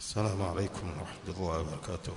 السلام عليكم ورحمة الله وبركاته.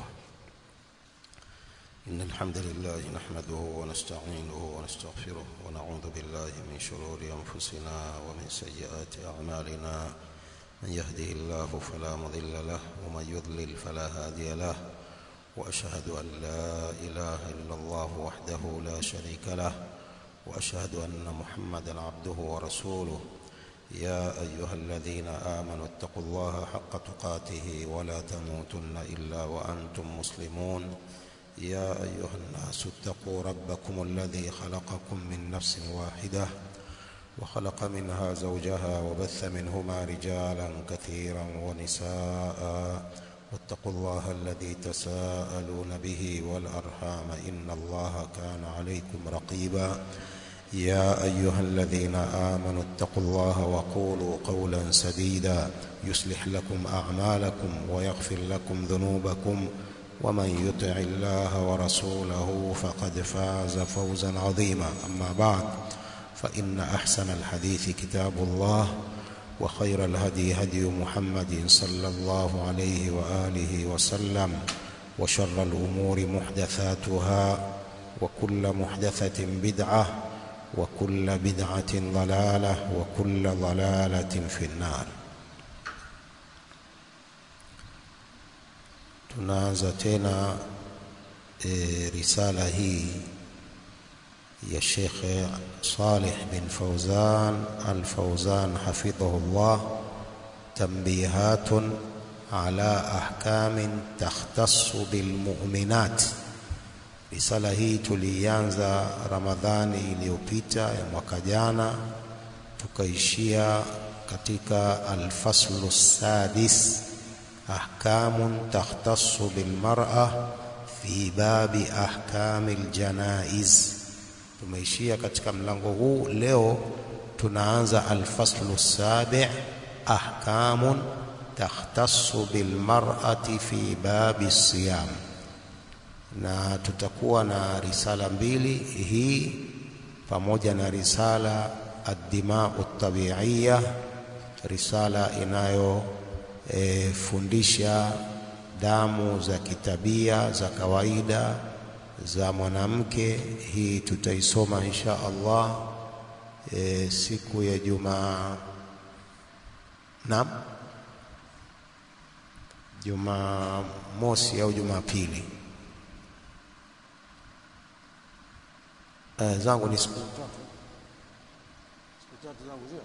إن الحمد لله نحمده ونستعينه ونستغفره ونعوذ بالله من شرور أنفسنا ومن سيئات أعمالنا. من يهده الله فلا مضل له ومن يضلل فلا هادي له، وأشهد أن لا إله إلا الله وحده لا شريك له، وأشهد أن محمدا عبده ورسوله. يا أيها الذين آمنوا اتقوا الله حق تقاته ولا تموتن إلا وأنتم مسلمون. يا أيها الناس اتقوا ربكم الذي خلقكم من نفس واحدة وخلق منها زوجها وبث منهما رجالا كثيرا ونساء، واتقوا الله الذي تساءلون به والأرحام إن الله كان عليكم رقيبا. يا أيها الذين آمنوا اتقوا الله وقولوا قولا سديدا يصلح لكم أعمالكم ويغفر لكم ذنوبكم، ومن يطع الله ورسوله فقد فاز فوزا عظيما. أما بعد، فإن أحسن الحديث كتاب الله، وخير الهدي هدي محمد صلى الله عليه وآله وسلم، وشر الأمور محدثاتها، وكل محدثة بدعة، وكل بدعة ضلالة، وكل ضلالة في النار. Tunaanza tena risala hii ya Sheikh Salih bin Fawzan al-Fawzan hafidhahullah, tanbihatun ala ahkamin takhtassu bil mu'minat. Risala hii tulianza Ramadhani iliyopita ya mwaka jana, tukaishia katika al-faslu sadis, ahkamun takhtassu bil mar'a fi babi ahkamil janaiz. Tumeishia katika mlango huu. Leo tunaanza al-faslu sabi', ahkamun takhtassu bil mar'ati fi babi siyam, na tutakuwa na risala mbili hii pamoja na risala ad-dima'u at-tabi'iyya, risala inayo fundisha damu za kitabia za kawaida za mwanamke. Hii tutaisoma insha Allah siku ya Jumamosi au Jumapili. Zangu ni siku tatu zangu zio.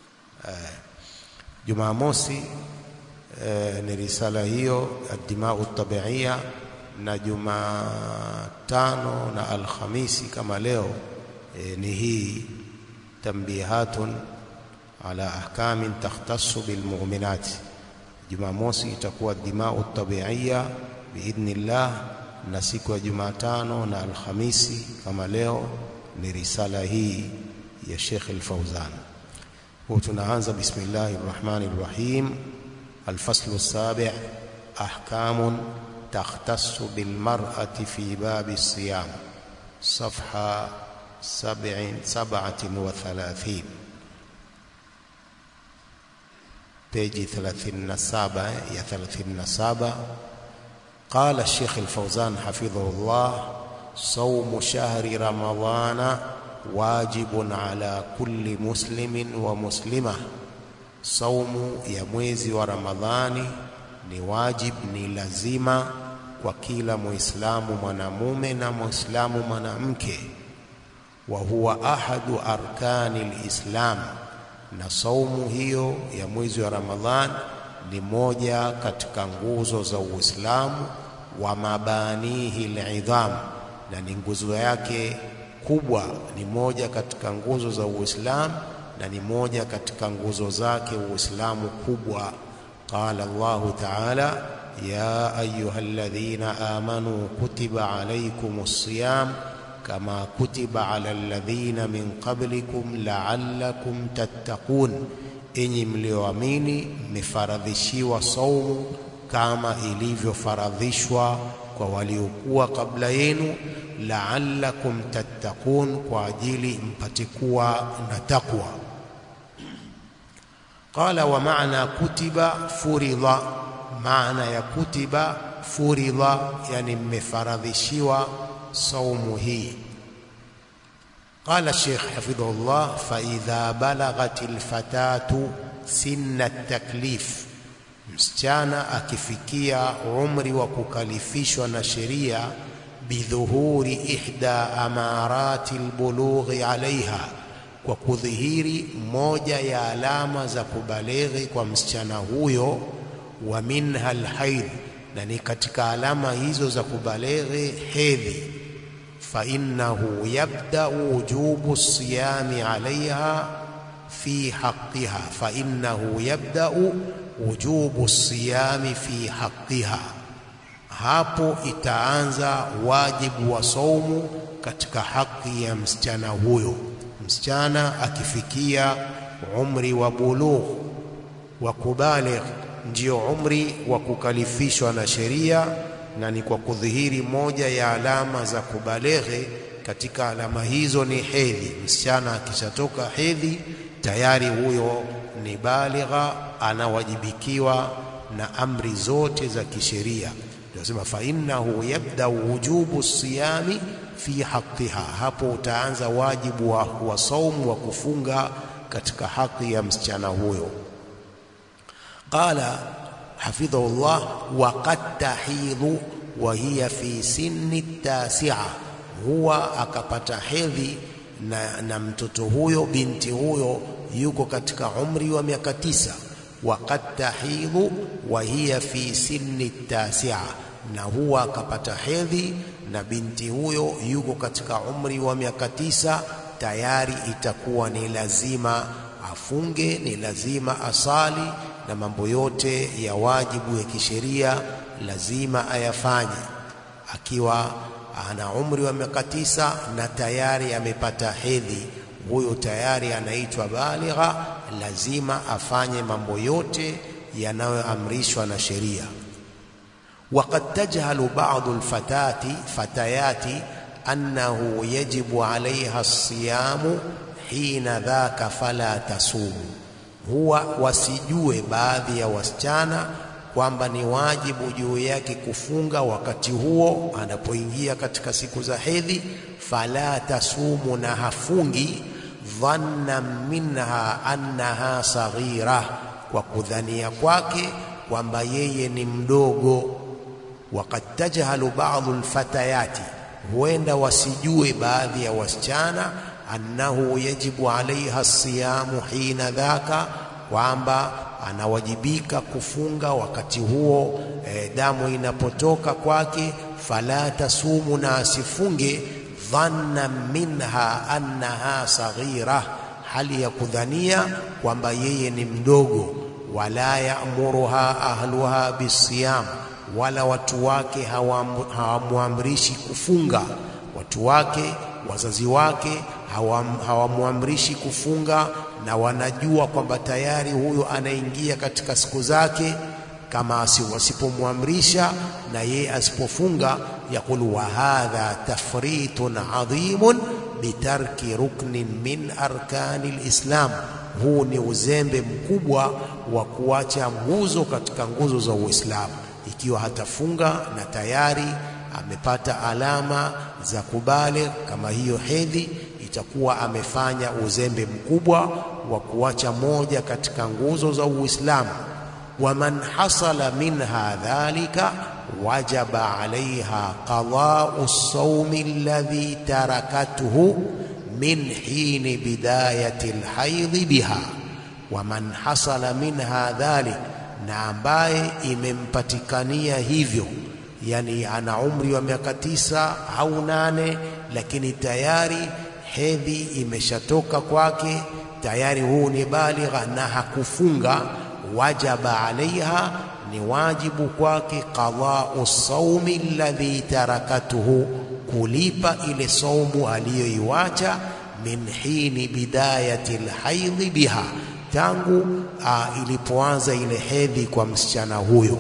Jumamosi ni risala hiyo ad-dima'u at-tabi'iyya, na Jumatano na Alhamisi kama leo ni hii tanbihatun ala ahkamin takhtassu bil mu'minat. Jumamosi itakuwa ad-dima'u at-tabi'iyya biidhnillah, na siku ya Jumatano na Alhamisi kama leo ni risala hii ya Sheikh al-Fawzan. Tunaanza bismillahir rahmanir rahim. الفصل السابع، أحكام تختص بالمرأة في باب الصيام، صفحة 37 بيجي 37. قال الشيخ الفوزان حفظه الله: صوم شهر رمضان واجب على كل مسلم ومسلمة. Saumu ya mwezi wa Ramadhani ni wajib, ni lazima kwa kila Muislamu mwanamume na Muislamu mwanamke. Wa huwa ahadu arkanil Islam, na saumu hiyo ya mwezi wa Ramadhani ni moja katika nguzo za Uislamu. Wa mabanihi al-idham, na ni nguzo yake kubwa, ni moja katika nguzo za Uislamu na ni moja katika nguzo zake Uislamu kubwa. Qala Allahu ta'ala: ya ayyuhalladhina amanu kutiba alaykumus siyam kama kutiba alal ladhina min qablikum la'allakum tattaqun, enyi mlioamini mmefaradhishiwa saumu kama ilivyofaradhishwa kwa waliokuwa kabla yenu, la'allakum tattaqun, kwa ajili mpate kuwa na takwa. Qala wa maana kutiba furidha, maana ya kutiba furidha, yani mmefaradhishiwa saumu hii. قال الشيخ حفظه الله: فإذا بلغت الفتاة سن التكليف, msichana akifikia umri wa kukalifishwa na sheria, bidhuhuri ihda amarati albulughi alaiha, kwa kudhihiri moja ya alama za kubalighi kwa msichana huyo, wa minha alhaidh, na ni katika alama hizo za kubalighi hedhi, fa innahu yabda'u wujubu siyami alaiha fi haqqiha, fa innahu yabda'u wujubu siyami fi haqqiha, hapo itaanza wajibu wa saumu katika haki ya msichana huyo. Msichana akifikia umri wa bulugh wa kubaligh, ndio umri wa kukalifishwa na sheria, na ni kwa kudhihiri moja ya alama za kubalighi. Katika alama hizo ni hedhi. Msichana akishatoka hedhi tayari huyo ni baligha, anawajibikiwa na amri zote za kisheria. Tunasema fa innahu yabda wujubu siyami fi haqqiha, hapo utaanza wajibu wa saumu wa kufunga katika haki ya msichana huyo. Qala hafidhahullah: wa qad tahidhu wa hiya fi sinni tasi'a, huwa akapata hedhi na mtoto huyo, binti huyo yuko katika umri wa miaka 9. wa qad tahidhu wa hiya fi sinni tasi'a, na huwa akapata hedhi na binti huyo yuko katika umri wa miaka 9, tayari itakuwa ni lazima afunge, ni lazima asali, na mambo yote ya wajibu ya kisheria lazima ayafanye. Akiwa ana umri wa miaka 9 na tayari amepata hedhi, huyo tayari anaitwa baligha, lazima afanye mambo yote yanayoamrishwa na sheria. وقد تجهل بعض الفتيات أنه يجب عليها الصيام حين ذاك فلا تصوم, huwa wasijue baadhi ya wasichana kwamba ni wajibu juu yake kufunga wakati huo anapoingia katika siku za hedhi. Fala tasumu, na hafungi, dhanna minha annaha saghira, kwa kudhania kwake kwamba yeye ni mdogo. Waqad tajhalu ba'dhu alfatayati, huenda wasijue baadhi ya wasichana, annahu yajibu alaiha siyamu hina dhaka, kwamba anawajibika kufunga wakati huo damu inapotoka kwake. Fala tasumu, na asifunge, dhanna minha annaha saghira, hali ya kudhania kwamba yeye ni mdogo. Wala ya'muruha ahluha bisiyam, wala watu wake hawamuamrishi kufunga. Watu wake, wazazi wake hawamuamrishi kufunga, na wanajua kwamba tayari huyo anaingia katika siku zake. Kama wasipomwamrisha na yeye asipofunga, yakulu wa hadha tafritun adhimun bitarki ruknin min arkani alislam, huu ni uzembe mkubwa wa kuacha nguzo katika nguzo za Uislamu. Ikiwa hatafunga na tayari amepata alama za kubaligh kama hiyo hedhi, itakuwa amefanya uzembe mkubwa wa kuacha moja katika nguzo za Uislamu. Waman hasala minha dhalika wajaba alaiha qada'u as-sawmi alladhi tarakatuhu min hini bidayati al-haydh biha. Waman hasala minha dhalik, na ambaye imempatikania hivyo, yani ana umri wa miaka 9 au 8, lakini tayari hedhi imeshatoka kwake, tayari huu ni baligha na hakufunga, wajaba alaiha, ni wajibu kwake, qada'u as-sawmi alladhi tarakatuhu, kulipa ile saumu aliyoiacha, min hini bidayati al-haydh biha, tangu ilipoanza ile hedhi kwa msichana huyo.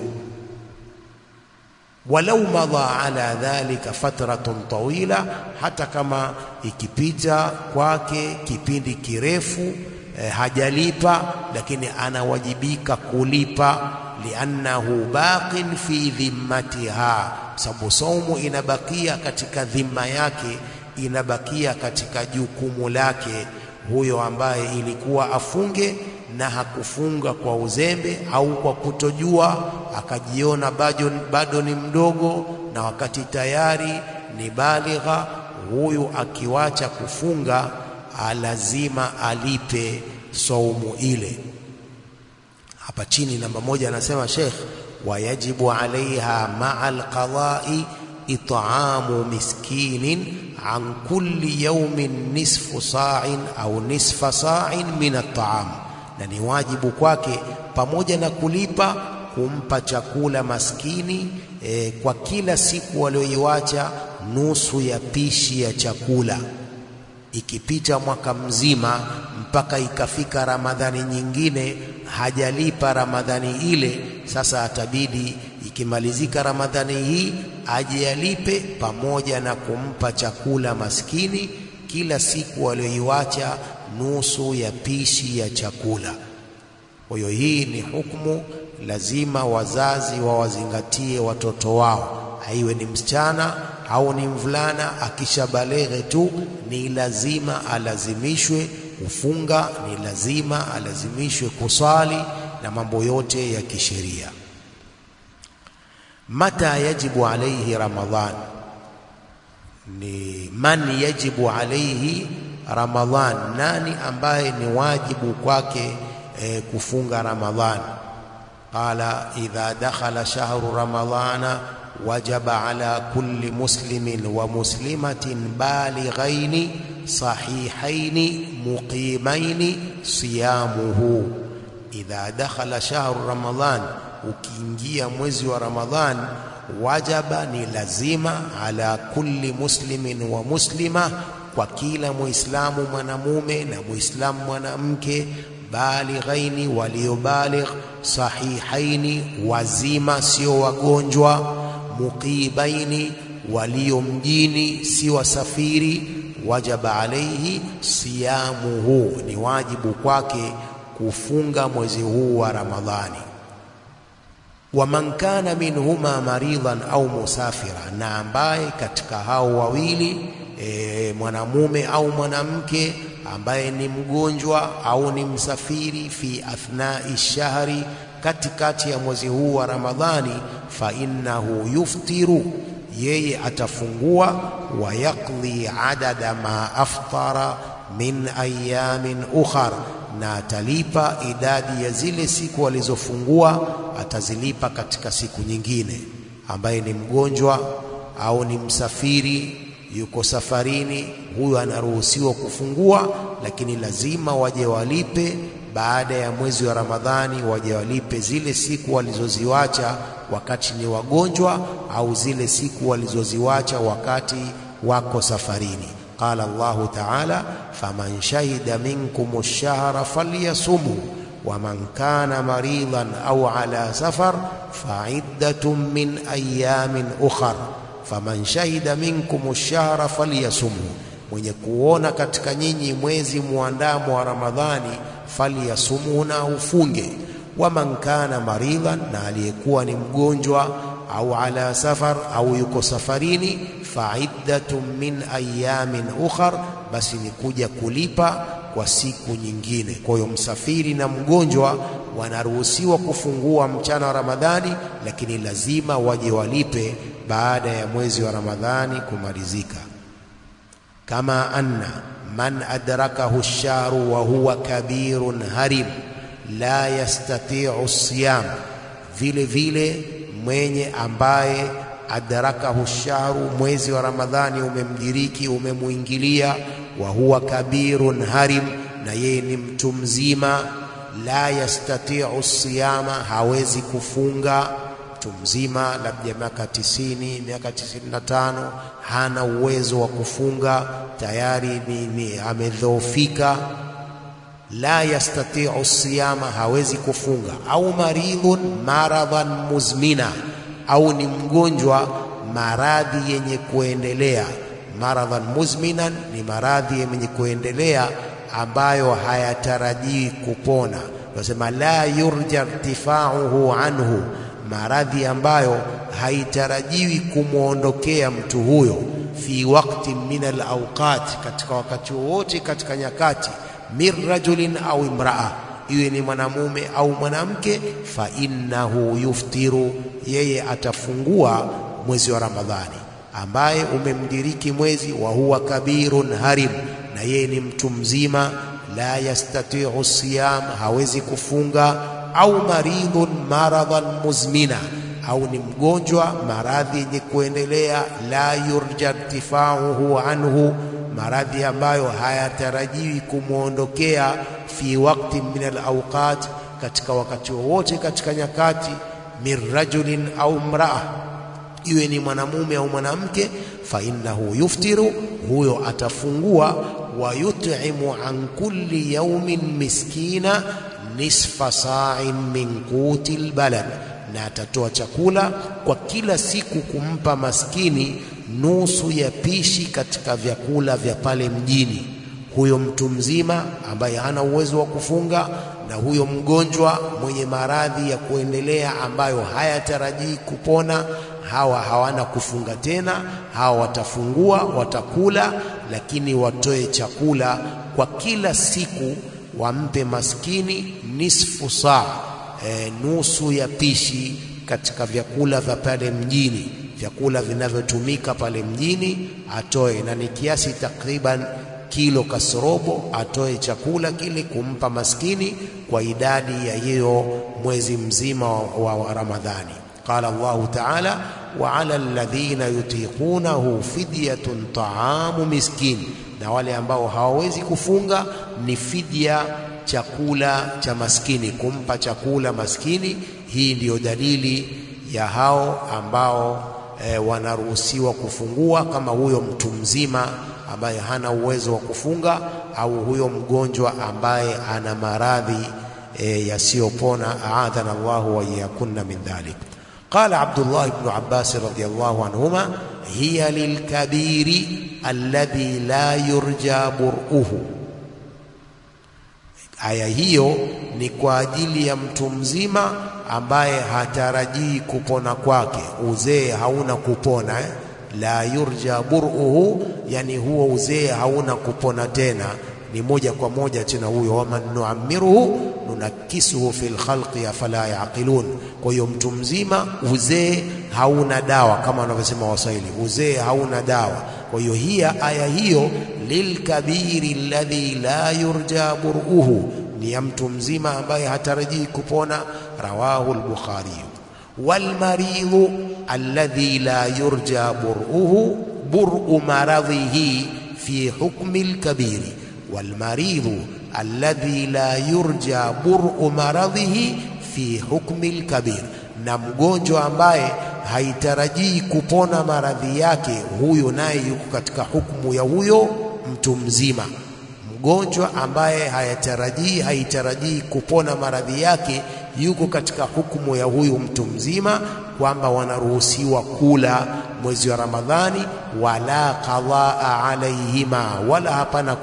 Walau madha ala dhalika fatratun tawila, hata kama ikipita kwake kipindi kirefu hajalipa, lakini anawajibika kulipa, liannahu baqin fi dhimmatiha, sababu saumu inabakia katika dhima yake, inabakia katika jukumu lake huyo ambaye ilikuwa afunge na hakufunga kwa uzembe au kwa kutojua, akajiona bado ni mdogo na wakati tayari ni baligha. Huyu akiwacha kufunga lazima alipe saumu ile. Hapa chini namba 1 anasema Sheikh, wayajibu alaiha ma'al qada'i it'amu miskinin an kulli yawmin nisfu sa'in au nisfa sa'in min at'am, na ni wajibu kwake pamoja na kulipa kumpa chakula maskini kwa kila siku walioiacha nusu ya pishi ya chakula. Ikipita mwaka mzima mpaka ikafika Ramadhani nyingine hajalipa Ramadhani ile, sasa atabidi ikimalizika Ramadhani hii aje alipe pamoja na kumpa chakula maskini kila siku walioiacha nusu ya pishi ya chakula. Kwa hiyo hii ni hukumu lazima wazazi wawazingatie watoto wao, aiwe ni msichana au ni mvulana, akishabaleghe tu ni lazima alazimishwe kufunga, ni lazima alazimishwe kusali na mambo yote ya kisheria. Mata yajibu alayhi Ramadhan, ni man yajibu alayhi Ramadhan, nani ambaye ni wajibu kwake kufunga Ramadhan. Qala idha dakhala shahru ramadhana wajaba ala kulli muslimin wa muslimatin balighaini sahihaini muqimaini siyamuhu. Idha dakhala shahru ramadhan, ukiingia mwezi wa Ramadhan, wajaba ni lazima ala kulli muslimin wa muslima, kwa kila muislamu mwanamume na muislamu mwanamke, balighaini waliobaligh, sahihaini wazima sio wagonjwa, muqibaini walio mjini si wasafiri, wajaba alayhi siyamuhu, ni wajibu kwake kufunga mwezi huu wa Ramadhani. Wa man kana minhuma maridhan au musafira, na ambaye katika hao wawili mwanamume au mwanamke ambaye ni mgonjwa au ni msafiri, fi athnai shahri, katikati ya mwezi huu wa Ramadhani, fa innahu yuftiru, yeye atafungua, wa yaqdi adada ma aftara min ayamin ukhar, na atalipa idadi ya zile siku alizofungua, atazilipa katika siku nyingine. Ambaye ni mgonjwa au ni msafiri, yuko safarini, huyo anaruhusiwa kufungua, lakini lazima waje walipe baada ya mwezi wa Ramadhani, waje walipe zile siku walizoziwacha wakati ni wagonjwa au zile siku walizoziwacha wakati wako safarini. Qala Allahu ta'ala, faman shahida minkum ash-shahra falyasumhu wa man kana maridan au ala safar fa'iddatun min ayamin ukhra. Faman shahida minkum ash-shahra falyasumhu, mwenye kuona katika nyinyi mwezi muandamo wa Ramadhani, falyasumhu, na ufunge. Wa man kana maridan, na aliyekuwa ni mgonjwa, au ala safar, au yuko safarini, fa'iddatun min ayamin ukhar, basi ni kuja kulipa kwa siku nyingine. Kwa hiyo msafiri na mgonjwa wanaruhusiwa kufungua mchana wa Ramadhani, lakini lazima waje walipe baada ya mwezi wa Ramadhani kumalizika. Kama anna man adrakahu ash-shahru wa huwa kabirun harim la yastati'u as-siyam, vile vile mwenye ambaye adrakahu ash-shahru, mwezi wa Ramadhani umemdiriki, umemuingilia, wa huwa kabirun harim, na yeye ni mtu mzima, la yastati'u as-siyama, hawezi kufunga. Mtu mzima labda miaka 90, miaka 95, hana uwezo wa kufunga, tayari ni amedhoofika, la yastati'u as-siyama, hawezi kufunga. Au maridhun maradhan muzmina, au ni mgonjwa maradhi yenye kuendelea. Maradhan muzminan ni maradhi yenye kuendelea ambayo hayatarajii kupona. Nasema la yurja irtifa'uhu anhu, maradhi ambayo haitarajiwi kumuondokea mtu huyo, fi waqtin min al-awqat, katika wakati wote katika nyakati, min rajulin au imra'a, iwe ni mwanamume au mwanamke, fa innahu yuftiru, yeye atafungua mwezi wa Ramadhani, ambaye umemdiriki mwezi, wa huwa kabirun harim, na yeye ni mtu mzima, la yastati'u siyam, hawezi kufunga, au maridhun maradan muzmina, au ni mgonjwa maradhi yenye kuendelea, la yurja irtifa'uhu anhu, maradhi ambayo hayatarajiwi kumuondokea, fi waqtin min al-awqat, katika wakati wote katika nyakati, min rajulin au imra'a, iwe ni mwanamume au mwanamke, fa innahu yuftiru, huyo atafungua, wa yut'imu an kulli yawmin miskina nisfa sa'in min qutil balad, na atatoa chakula kwa kila siku kumpa maskini nusu ya pishi katika vyakula vya pale mjini. Huyo mtu mzima ambaye hana uwezo wa kufunga, na huyo mgonjwa mwenye maradhi ya kuendelea ambayo hayatarajii kupona, hawa hawana kufunga tena, hawa watafungua, watakula, lakini watoe chakula kwa kila siku, wampe maskini nisfu saa, nusu ya pishi katika vyakula vya pale mjini, vyakula vinavyotumika pale mjini, atoe, na ni kiasi takriban kilo kasrobo, atoe chakula kile kumpa maskini kwa idadi ya hiyo mwezi mzima wa Ramadhani. Qala Allahu ta'ala, wa 'ala alladhina yutiqunahu fidyatun ta'amu miskin, na wale ambao hawawezi kufunga ni fidya, chakula cha maskini, kumpa chakula maskini. Hii ndiyo dalili ya hao ambao wanaruhusiwa kufungua, kama huyo mtu mzima ambaye hana uwezo wa kufunga, au huyo mgonjwa ambaye ana maradhi yasiyopona. Aadhana Allahu wa iyyakunna min dhalik. Qala Abdullah ibn Abbas radiyallahu anhuma, hiya lilkabiri alladhi la yurja bur'uhu, aya hiyo ni kwa ajili ya mtu mzima ambaye hatarajii kupona kwake, uzee hauna kupona, la yurja bur'uhu, yani huo uzee hauna kupona tena, ni moja kwa moja tena huyo, waman nu'ammiruhu nunakisuhu fil khalqi afala yaqilun. Kwa hiyo mtu mzima uzee hauna dawa, kama wanavyosema Waswahili, uzee hauna dawa. Kwa hiyo hii aya hiyo lilkabiri alladhi la yurja bur'uhu, ni ya mtu mzima ambaye hatarajii kupona. Rawahu al-Bukhari. Wal maridhu alladhi la yurja bur'uhu bur'u maradhihi fi hukmi al-kabiri, wal maridhu alladhi la yurja bur'u maradhihi fi hukmi al-kabir, na mgonjwa ambaye haitarajii kupona maradhi yake, huyo naye yuko katika hukumu ya huyo mtu mzima. Mgonjwa ambaye haitarajii kupona maradhi yake yuko katika hukumu ya huyu mtu mzima, kwamba wanaruhusiwa kula mwezi wa Ramadhani, wala qadhaa alaihima, wala hapana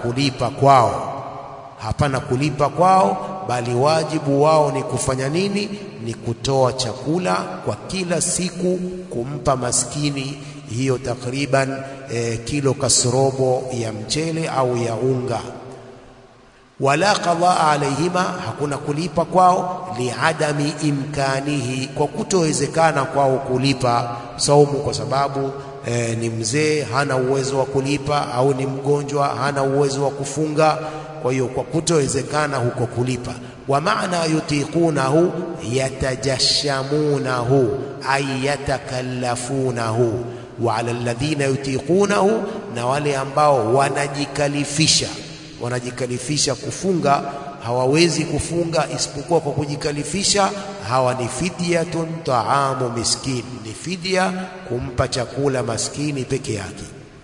kulipa kwao, bali wajibu wao ni kufanya nini? Ni kutoa chakula kwa kila siku kumpa maskini, hiyo takriban kilo kasrobo ya mchele au ya unga. Wala qadhaa alaihima, hakuna kulipa kwao, liadami imkanihi, kwa kutowezekana kwao kulipa saumu, kwa sababu ni mzee hana uwezo wa kulipa, au ni mgonjwa hana uwezo wa kufunga. Kwa hiyo kwa kutowezekana huko kulipa. Wa maana yutiqunahu yatajashamunahu ay yatakallafunahu, wa ala alladhina yutiqunahu, na wale ambao wanajikalifisha kufunga, hawawezi kufunga isipokuwa kwa kujikalifisha, hawa ni fidyatun ta'amu miskin, ni fidya kumpa chakula maskini peke yake.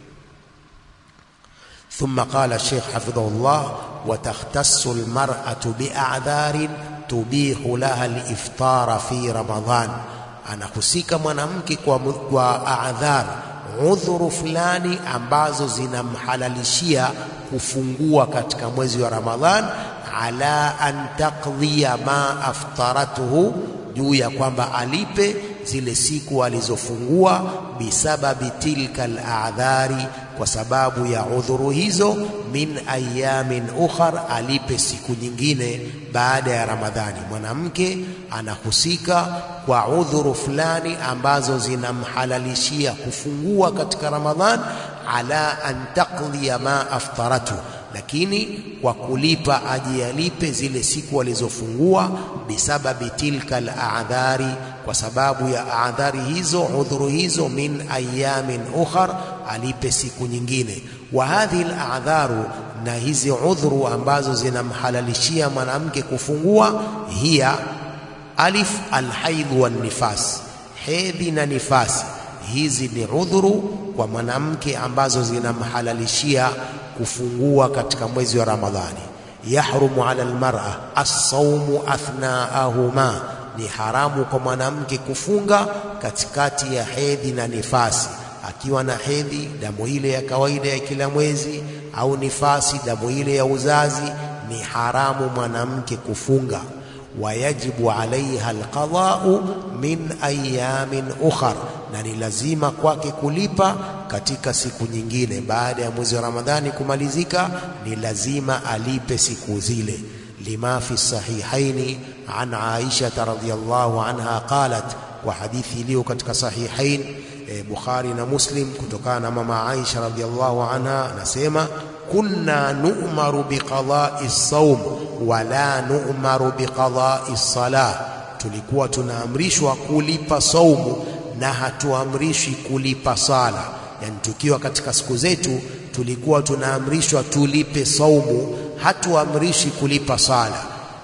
ثم قال الشيخ حفظه الله: وتختص المرأة بأعذار تبيح لها الإفطار في رمضان. anahusika mwanamke kwa a'dhar, udhuru fulani ambazo zinamhalalishia kufungua katika mwezi wa Ramadhan, ala an taqdiya ma aftaratuhu, juu ya kwamba alipe zile siku alizofungua, bisababi tilka al-a'dhari, kwa sababu ya udhuru hizo, min ayamin ukhar, alipe siku nyingine baada ya Ramadhani. Mwanamke anahusika kwa udhuru fulani ambazo zinamhalalishia kufungua katika Ramadhan, ala an taqdiya ma aftaratu, lakini kwa kulipa ajiyalipe zile siku alizofungua, bisababi tilka al-a'dhari, kwa sababu ya a'dhari hizo, udhuru hizo, min ayamin ukhar, alipe siku nyingine. Wa hadhihi al-a'dharu, na hizi udhuru ambazo zinamhalalishia mwanamke kufungua, hiya alif al-haidh wan nifas, hedhi na nifasi. Hizi ni udhuru kwa mwanamke ambazo zinamhalalishia kufungua katika mwezi wa Ramadhani. Yahrumu ala almar'a as-sawmu athna'ahuma, ni haramu kwa mwanamke kufunga katikati ya hedhi na nifasi. Akiwa na hedhi, damu ile ya kawaida ya kila mwezi, au nifasi, damu ile ya uzazi, ni haramu mwanamke kufunga. Wayajibu alaiha alqada'u min ayamin ukhar, na ni lazima kwake kulipa katika siku nyingine. Baada ya mwezi wa Ramadhani kumalizika, ni lazima alipe siku zile. Lima fi sahihaini an Aisha radhiyallahu anha qalat, wa hadithi iliyo katika sahihain Bukhari na Muslim, kutokana na mama Aisha radhiyallahu anha, anasema kunna nu'maru biqada'i as-sawm wa la nu'maru biqada'i as-salah, tulikuwa tunaamrishwa kulipa saumu na hatuamrishi kulipa sala. Yani tukiwa katika siku zetu tulikuwa tunaamrishwa tulipe saumu, hatuamrishi kulipa sala.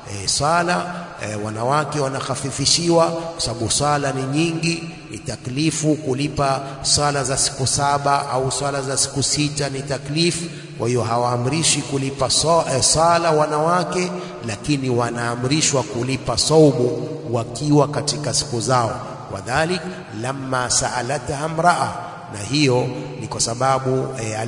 Sala wanawake wanakhafifishiwa kwa sababu sala ni nyingi, ni taklifu. Kulipa sala za siku 7 au sala za siku 6 ni taklifu. Kwa hiyo hawaamrishi kulipa sala wanawake, lakini wanaamrishwa kulipa saumu wakiwa katika siku zao. Wadhalik lamma sa'alataha imra'a, na hiyo ni kwa sababu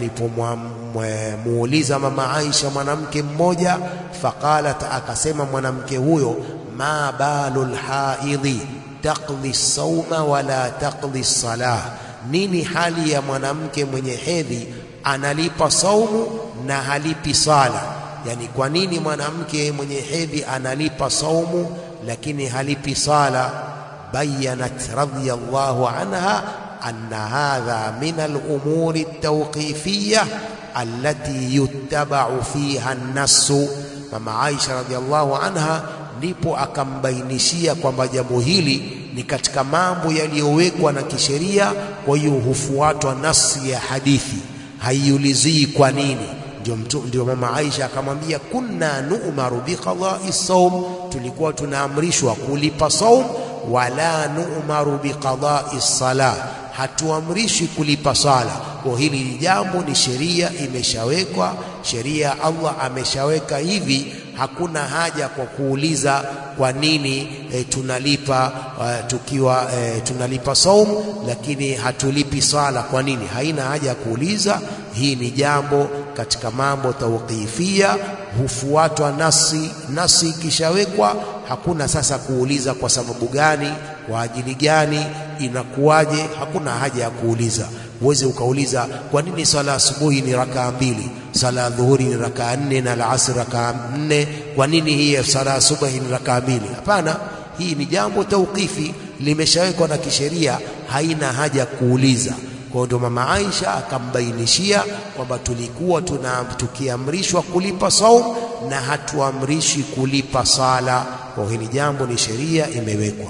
alipomuuliza mama Aisha mwanamke mmoja, faqalat, akasema mwanamke huyo, ma balul haidhi taqdi as-sawma wala taqdi as-salah, nini hali ya mwanamke mwenye hedhi analipa saumu na halipi sala? Yani kwa nini mwanamke mwenye hedhi analipa saumu lakini halipi sala? Bayanat radhiyallahu anha anna hadha min al-umuri at-tawqifiyah allati yuttaba'u fiha an-nass. Mama Aisha radhiyallahu anha ndipo akambainishia kwamba jambo hili ni katika mambo yaliyowekwa na kisheria, kwa hiyo hufuatwa nasi ya hadithi, haiulizii kwa nini. Ndio mama Aisha akamwambia, kunna nu'maru biqada'i as-sawm, tulikuwa tunaamrishwa kulipa saum, wala nu'maru biqada'i as-salah, hatuamrishi kulipa sala. Kwa hili jambo ni sheria imeshawekwa, sheria Allah ameshaweka hivi, hakuna haja kwa kuuliza kwa nini tunalipa tukiwa tunalipa saum lakini hatulipi sala, kwa nini? Haina haja ya kuuliza. Hii ni jambo katika mambo tawqifia, hufuatwa nasi ikishawekwa, hakuna sasa kuuliza kwa sababu gani, kwa ajili gani, inakuwaje. Hakuna haja ya kuuliza. Uweze ukauliza kwa nini sala asubuhi ni rakaa 2, sala dhuhuri ni rakaa 4 na alasr rakaa 4, kwa nini hii sala asubuhi ni rakaa 2? Hapana, hii ni jambo tawqifi, limeshawekwa na kisheria, haina haja kuuliza. Kwa ndo mama Aisha akambainishia kwamba tulikuwa tukiamrishwa kulipa saum na hatuamrishi kulipa sala. Kwa hili jambo ni sheria imewekwa.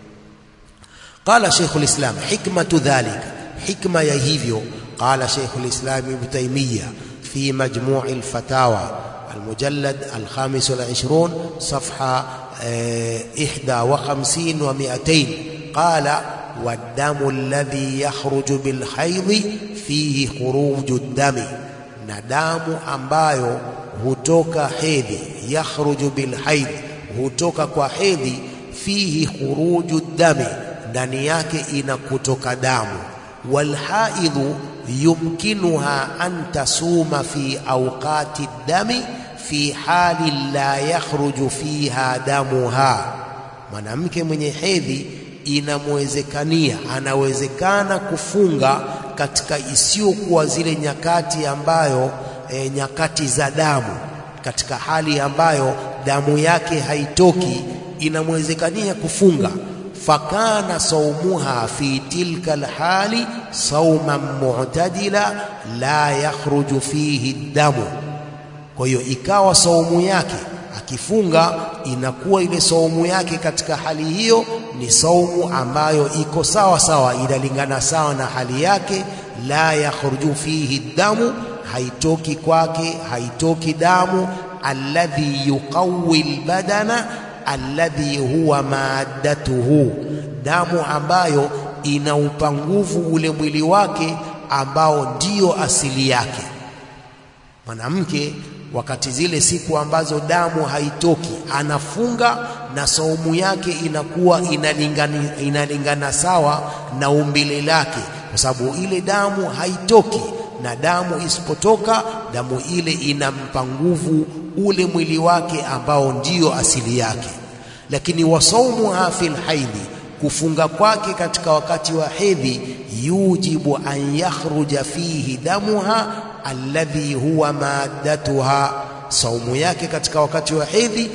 Qala Sheikhul Islam hikmatu dhalika, hikma ya hivyo. Qala Sheikhul Islam Ibn Taymiyyah fi Majmu' al-Fatawa al-Mujallad al-25 صفحة 51 و200 قال والدم الذي يخرج بالحيض فيه خروج الدم, na damu ambayo hutoka hedhi, yakhruju bilhaidh, hutoka kwa hedhi, fihi khuruju dami, ndani yake inakutoka damu. Walhaidhu yumkinuha an tasuma fi awqati dami fi hali la yakhruju fiha damuha. Mwanamke mwenye hedhi anawezekana kufunga katika isiyokuwa zile nyakati ambayo nyakati za damu, katika hali ambayo damu yake haitoki, inamwezekania kufunga. Fakana saumuha fi tilka alhali sauman mu'tadila la yakhruju fihi damu. Kwa hiyo ikawa saumu yake akifunga, inakuwa ile saumu yake katika hali hiyo ni saumu ambayo iko sawa sawa, inalingana sawa na hali yake. La yakhruju fihi damu, haitoki kwake, haitoki damu. Alladhi yuqawwi albadana alladhi huwa maddatuhu, damu ambayo inaupa nguvu ule mwili wake ambao ndiyo asili yake. Mwanamke wakati zile siku ambazo damu haitoki anafunga, na saumu yake inakuwa inalingana sawa na umbile lake, kwa sababu ile damu haitoki, na damu isipotoka, damu ile inampa nguvu ule mwili wake ambao ndiyo asili yake. Lakini wasaumuha fil haidhi, kufunga kwake katika wakati wa hedhi, yujibu an yakhruja fihi damuha alladhi huwa maddatuha. Saumu yake katika wakati wa hedhi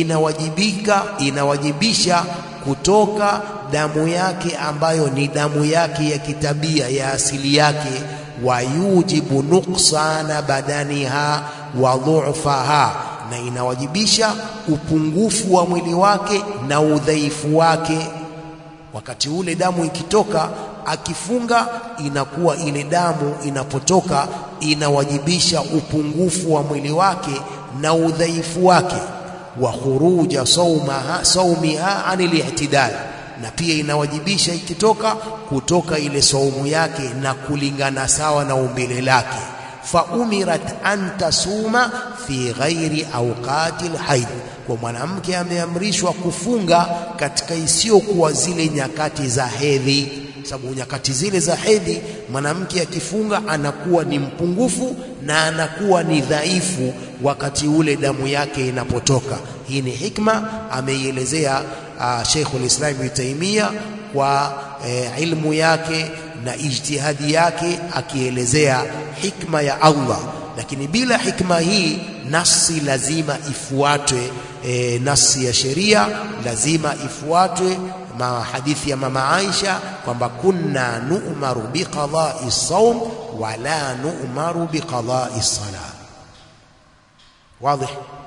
inawajibisha kutoka damu yake ambayo ni damu yake ya kitabia ya asili yake. Wa yujibu nuqsana badaniha wa dhu'faha, na inawajibisha upungufu wa mwili wake na udhaifu wake. Wakati ule damu ikitoka, akifunga, inakuwa ile damu inapotoka inawajibisha upungufu wa mwili wake na udhaifu wake. Wa khuruja saumiha anil i'tidal, na pia inawajibisha ikitoka kutoka ile saumu yake na kulingana sawa na umbile lake. Fa umirat an tasuma fi ghairi awqati alhaid, kwa mwanamke ameamrishwa kufunga katika isiyokuwa zile nyakati za hedhi, sababu nyakati zile za hedhi mwanamke akifunga anakuwa ni mpungufu na anakuwa ni dhaifu wakati ule damu yake inapotoka. Hii ni hikma ameielezea Sheikhul Islam Ibn Taymiyyah kwa ilmu yake na ijtihadi yake, akielezea hikma ya Allah. Lakini bila hikma hii, nasi lazima ifuatwe, nasi ya sheria lazima ifuatwe. Hadithi ya mama Aisha kwamba kunna nu'maru biqada'i as-sawm wa la nu'maru biqada'i as-salah. Wazi.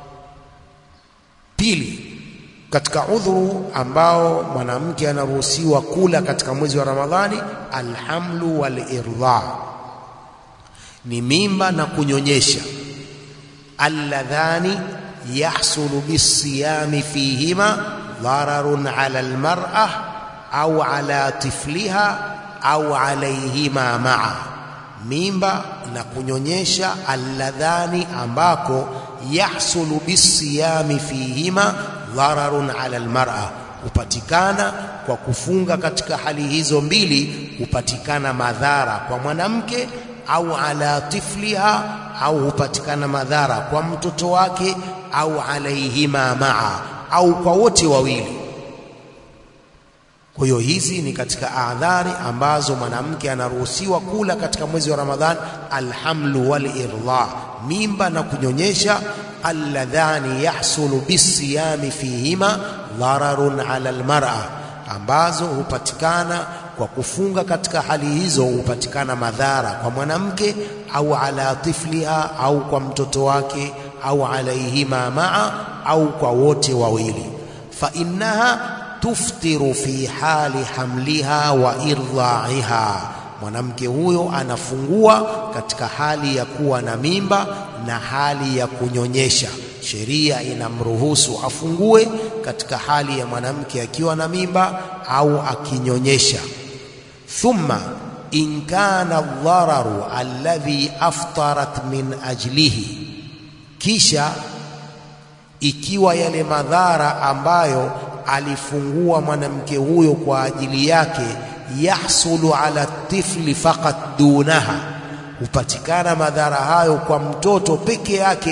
Pili, katika udhuru ambao mwanamke anaruhusiwa kula katika mwezi wa Ramadhani, alhamlu wal irdha, ni mimba na kunyonyesha. Alladhani yahsulu bisiyami fihima dhararun ala almar'a au ala tifliha au alayhima ma'a. Mimba na kunyonyesha, alladhani ambako yahsulu bisiyami fihima dhararun ala almar'a, hupatikana kwa kufunga katika hali hizo mbili, hupatikana madhara kwa mwanamke, au ala tifliha, au hupatikana madhara kwa mtoto wake, au alayhima ma'a, au kwa wote wawili. Kwa hiyo hizi ni katika adhari ambazo mwanamke anaruhusiwa kula katika mwezi wa Ramadhan: alhamlu wal irdha, mimba na kunyonyesha. Alladhani yahsulu bisiyami fihima dhararun ala almar'a, ambazo hupatikana kwa kufunga katika hali hizo, hupatikana madhara kwa mwanamke, au ala tifliha, au kwa mtoto wake, au alayhima ma'a, au kwa wote wawili. Fa innaha tuftiru fi hali hamliha wa irdha'iha, mwanamke huyo anafungua katika hali ya kuwa na mimba na hali ya kunyonyesha. Sheria inamruhusu afungue katika hali ya mwanamke akiwa na mimba au akinyonyesha. Thumma in kana ad-dararu alladhi aftarat min ajlihi, kisha ikiwa yale madhara ambayo alifungua mwanamke huyo kwa ajili yake, yahsulu ala tifli faqat dunaha, hupatikana madhara hayo kwa mtoto peke yake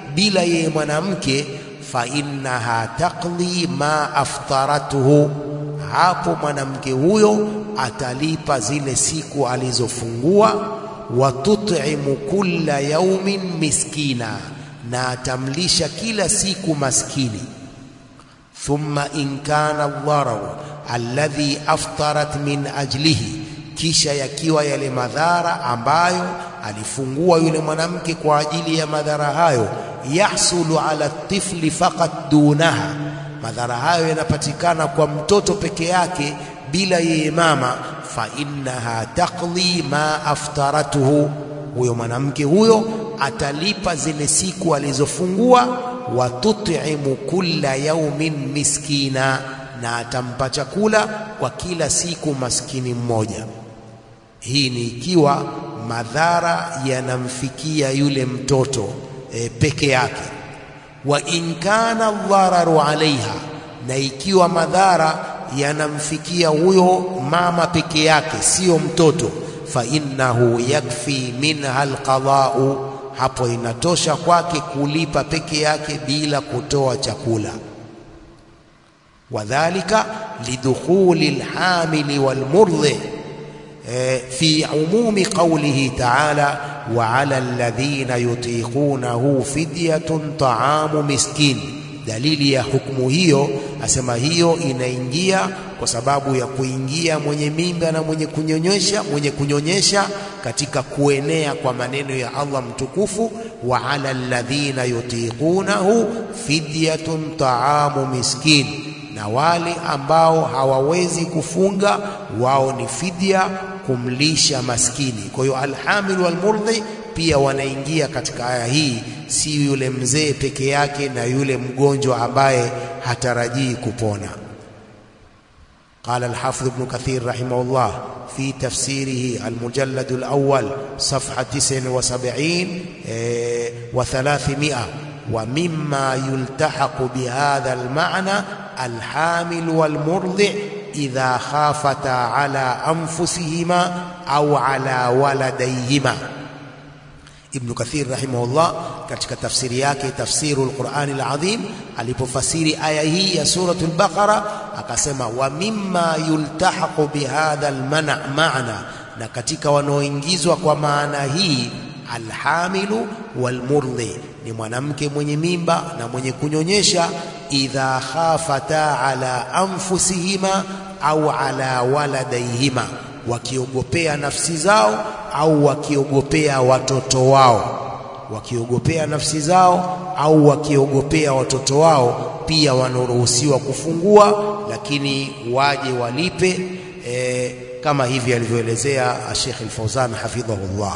bila yeye mwanamke, fa innaha taqdi ma aftaratuhu, hapo mwanamke huyo atalipa zile siku alizofungua. Wa tut'imu kulla yawmin miskina, na atamlisha kila siku maskini. Thumma in kana ad-darar alladhi aftarat min ajlihi, kisha yakiwa yale madhara ambayo alifungua yule mwanamke kwa ajili ya madhara hayo, yahsulu ala tifli faqat dunaha, madhara hayo yanapatikana kwa mtoto peke yake bila yeye mama, fa innaha taqdi ma aftaratuhu, huyo mwanamke huyo atalipa zile siku alizofungua. Wa tut'imu kulla yawmin miskina, na atampa chakula kwa kila siku maskini mmoja. Hii ni ikiwa madhara yanamfikia yule mtoto peke yake. Wa in kana dhararu alaiha, na ikiwa madhara yanamfikia huyo mama peke yake, sio mtoto, fa innahu yakfi minha alqada'u, hapo inatosha kwake kulipa peke yake bila kutoa chakula. Wadhalika lidukhuli alhamili walmurdhi fi umumi qawlihi ta'ala wa 'ala alladhina yutiqunahu fidyatun ta'amu miskin. Dalili ya hukumu hiyo asema hiyo inaingia kwa sababu ya kuingia mwenye mimba na mwenye kunyonyesha katika kuenea kwa maneno ya Allah mtukufu, wa 'ala alladhina yutiqunahu fidyatun ta'amu miskin, na wale ambao hawawezi kufunga wao ni fidya, kumlisha maskini. Kwa hiyo alhamil walmurdhi pia wanaingia katika aya hii, si yule mzee peke yake na yule mgonjwa ambaye hatarajii kupona. قال الحافظ ابن كثير رحمه الله في تفسيره المجلد الأول صفحة 79 و300: ومما يلتحق بهذا المعنى الحامل والمرضع إذا خافتا على أنفسهما أو على ولديهما. Ibn Kathir rahimahullah katika tafsiri yake Tafsirul Qur'anil Azim, alipofasiri aya hii ya suratul Baqara akasema, wa mimma yultahaqu bihadha alma'na, na katika wanaoingizwa kwa maana hii alhamilu walmurdhi, ni mwanamke mwenye mimba na mwenye kunyonyesha, idha khafata ala anfusihima au ala waladayhima, wakiogopea nafsi zao au wakiogopea watoto wao. Wakiogopea nafsi zao au wakiogopea watoto wao pia wanaruhusiwa kufungua, lakini waje walipe kama hivi alivyoelezea Sheikh Al-Fawzan hafidhahullah.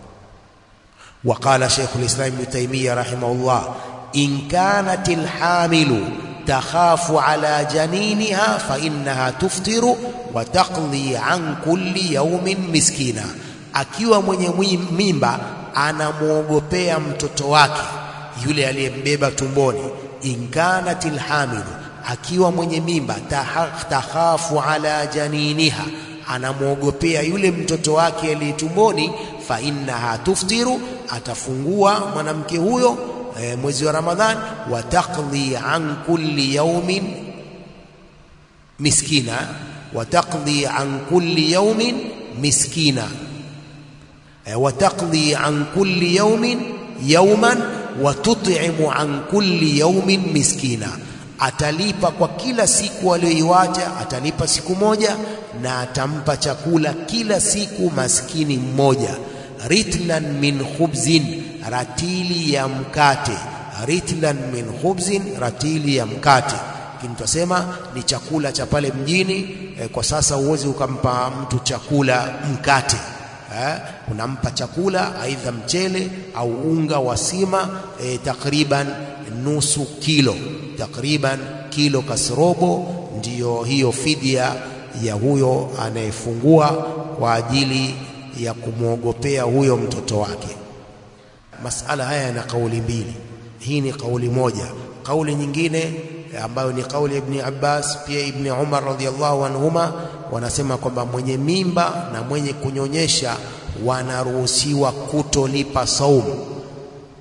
وقال شيخ الإسلام ابن تيمية رحمه الله: إن كانت الحامل تخاف على جنينها فإنها تفطر وتقضي عن كل يوم مسكينا. Akiwa mwenye mimba anamuogopea mtoto wake yule aliyembeba tumboni, in kanatil hamilu, akiwa mwenye mimba takhafu ala janiniha, anamuogopea yule mtoto wake aliye tumboni, fa innaha tuftiru, atafungua mwanamke huyo mwezi wa Ramadhan, wa taqdi an kulli yawmin miskina, wa taqdi an kulli yawmin miskina, wa taqdi an kulli yawmin yawman wa tut'imu an kulli yawmin miskina. Atalipa kwa kila siku aliyoiacha, atalipa siku moja, na atampa chakula kila siku maskini mmoja. Ritlan min khubzin, ratili ya mkate. Ritlan min khubzin, ratili ya mkate. Kinitosema ni chakula cha pale mjini. Kwa sasa uwezi ukampa mtu chakula mkate, unampa chakula aidha mchele au unga wa sima, takriban nusu kilo, takriban kilo kasrobo, ndiyo hiyo fidia ya huyo anayefungua kwa ajili ya kumwogopea huyo mtoto wake. Masala haya yana kauli mbili. Hii ni kauli moja. Kauli nyingine ambayo ni kauli Ibn Abbas pia Ibn Umar radhiyallahu anhuma, wanasema kwamba mwenye mimba na mwenye kunyonyesha wanaruhusiwa kutolipa saumu,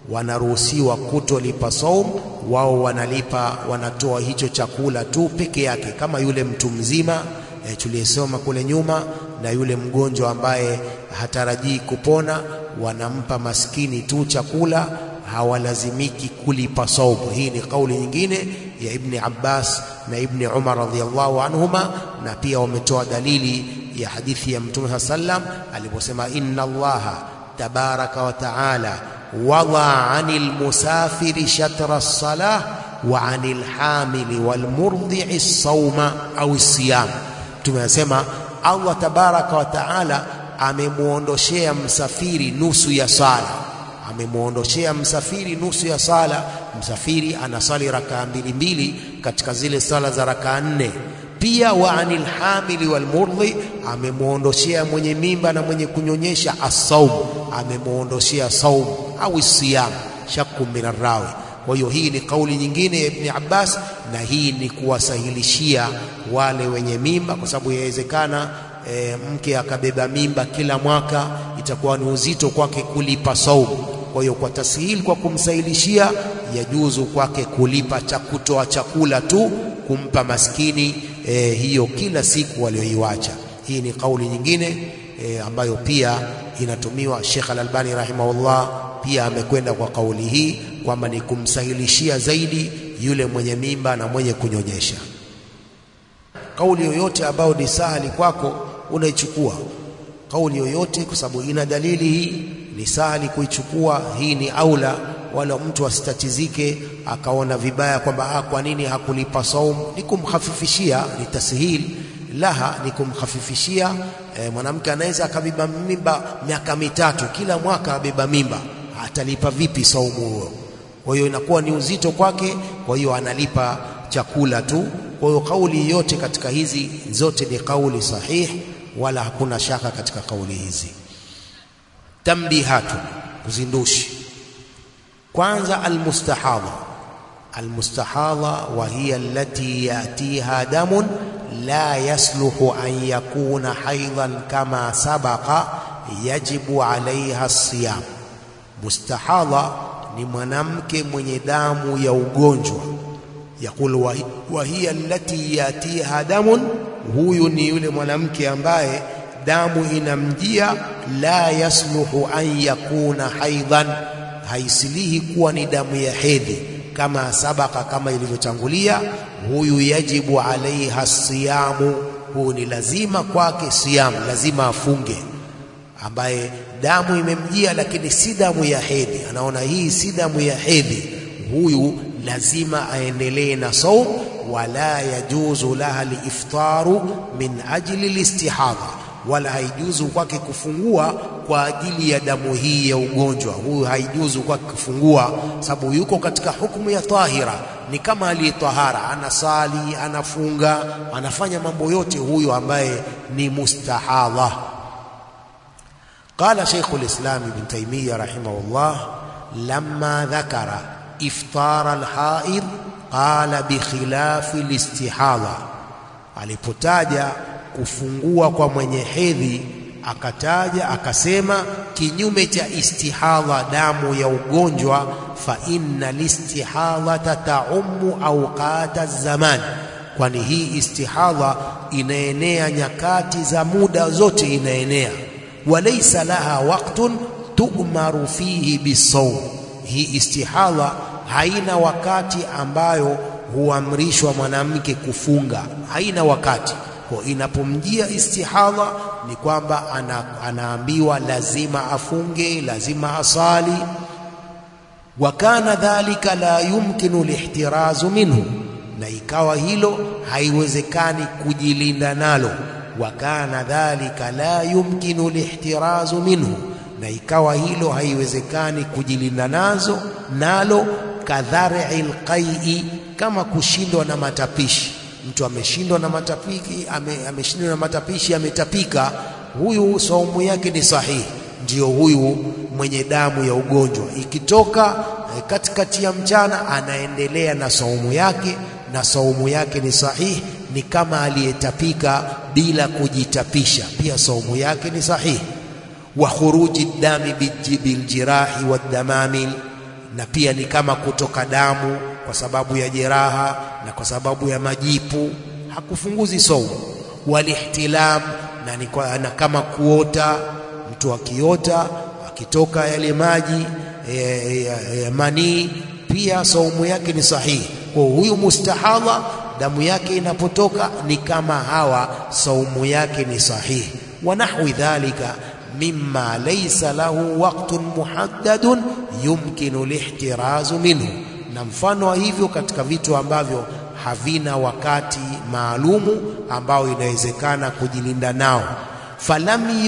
wanaruhusiwa kutolipa saum, wao wanatoa hicho chakula tu peke yake, kama yule mtu mzima tuliyesoma kule nyuma, na yule mgonjwa ambaye hatarajii kupona, wanampa maskini tu chakula, hawalazimiki kulipa saum. Hii ni kauli nyingine ya Ibn Abbas na Ibn Umar radhiyallahu anhuma, na pia wametoa dalili ya hadithi ya Mtume sallam aliposema, inna Allaha tabaraka wa taala wada anil musafiri shatra as-salah wa anil hamili wal murdi'i as-sawma au as-siyam. Tumesema Allah tabaraka wa taala amemuondoshea msafiri nusu ya sala, amemuondoshea msafiri nusu ya sala. Msafiri anasali rakaa mbili katika zile sala za rakaa 4. Pia wa anil hamili wal murdhi, amemuondoshea mwenye mimba na mwenye kunyonyesha as-saum, amemuondoshea saum au siyam, shakku min ar-rawi. Kwa hiyo hii ni kauli nyingine ya Ibn Abbas, na hii ni kuwasahilishia wale wenye mimba, kwa sababu yawezekana mke akabeba mimba kila mwaka, itakuwa ni uzito kwake kulipa saum. Kwa hiyo kwa tasihil, kwa kumsahilishia, yajuzu kwake kulipa kutoa chakula tu kumpa maskini hiyo kila siku walioiacha. Hii ni kauli nyingine ambayo pia inatumiwa. Sheikh Al-Albani rahimahullah pia amekwenda kwa kauli hii kwamba ni kumsahilishia zaidi yule mwenye mimba na mwenye kunyonyesha. Kauli yoyote ambayo ni sahali kwako unaichukua, kauli yoyote, kwa sababu ina dalili hii, ni sahali kuichukua. Hii ni aula, wala mtu asitatizike akaona vibaya kwamba kwa nini hakulipa saum. Ni kumkhafifishia, ni tasihil laha, ni kumkhafifishia. Mwanamke anaweza akabeba mimba miaka 3, kila mwaka abeba mimba, atalipa vipi saumu huo? Kwa hiyo inakuwa ni uzito kwake, kwa hiyo analipa chakula tu. Kwa hiyo kauli yote katika hizi zote ni kauli sahihi, wala hakuna shaka katika kauli hizi. Tambihatu, kuzindushi. Kwanza, almustahadha wa hiya allati yatiha damun la yasluhu an yakuna haidhan kama sabaqa yajibu alaiha as-siyam. Mustahadha ni mwanamke mwenye damu ya ugonjwa. Yakulu wa hiya allati yatiha damun, huyu ni yule mwanamke ambaye damu inamjia, la yasluhu an yakuna haidhan, haisilihi kuwa ni damu ya hedhi, kama sabaka, kama ilivyotangulia. Huyu yajibu alaiha siyamu, huyu ni lazima kwake siyamu, lazima afunge. Ambaye damu imemjia lakini si damu ya hedhi, anaona hii si damu ya hedhi, huyu lazima aendelee na saum. Wala yajuzu laha liiftaru min ajli listihadha, wala haijuzu kwake kufungua kwa ajili ya damu hii ya ugonjwa. Huyu haijuzu kwake kufungua, sababu yuko katika hukumu ya tahira, ni kama aliyetahara, anasali, anafunga, anafanya mambo yote, huyu ambaye ni mustahadha. Qala Shaykh al-Islam Ibn Taymiyyah rahimahullah, lamma dhakara iftara al-haid qala bi khilafi al-istihadha, alipotaja kufungua kwa mwenye hedhi akasema kinyume cha istihadha, damu ya ugonjwa. Fa inna listihadha ta'ummu awqata zaman, kwani hii istihadha inaenea nyakati za muda zote, inaenea. Walaysa laha waqtun tu'maru fihi bisawm, hii istihadha haina wakati ambayo huamrishwa mwanamke kufunga, haina wakati. Kwa inapomjia istihadha ni kwamba anaambiwa lazima afunge, lazima asali. Wa kana dhalika la yumkinu lihtirazu minhu, na ikawa hilo haiwezekani kujilinda nalo. Wa kana dhalika la yumkinu lihtirazu minhu, na ikawa hilo haiwezekani kujilinda nalo. Kadhari'il qai'i, kama kushindwa na matapishi. Mtu ameshindwa na matapishi, ametapika, huyu saumu yake ni sahihi. Ndio huyu mwenye damu ya ugonjwa, ikitoka katikati ya mchana anaendelea na saumu yake, na saumu yake ni sahihi. Ni kama aliyetapika bila kujitapisha, pia saumu yake ni sahihi. Wa khuruji dami biljirahi waddamamil, na pia ni kama kutoka damu kwa sababu ya jeraha na kwa sababu ya majipu, hakufunguzi saumu. Walihtilam, na kama kuota, mtu akiota akitoka yale maji manii, pia saumu yake ni sahihi. Kwa huyu mustahadha damu yake inapotoka ni kama hawa, saumu yake ni sahihi. Wa nahwi dhalika mimma laysa lahu waqtun muhaddadun yumkinu lihtirazu minhu, na mfano wa hivyo katika vitu ambavyo havina wakati maalumu ambao inawezekana kujilinda nao. Falam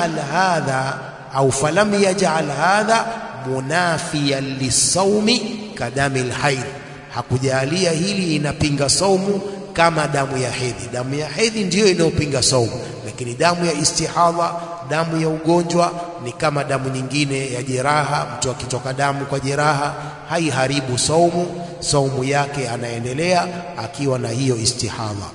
yaj'al hadha munafiyan lisawmi kadami alhayd, hakujalia hili inapinga saumu kama damu ya hedhi. Damu ya hedhi ndiyo inayopinga saumu, lakini damu ya istihadha, damu ya ugonjwa ni kama damu nyingine ya jeraha. Mtu akitoka damu kwa jeraha haiharibu saumu, saumu yake anaendelea akiwa na hiyo istihadha.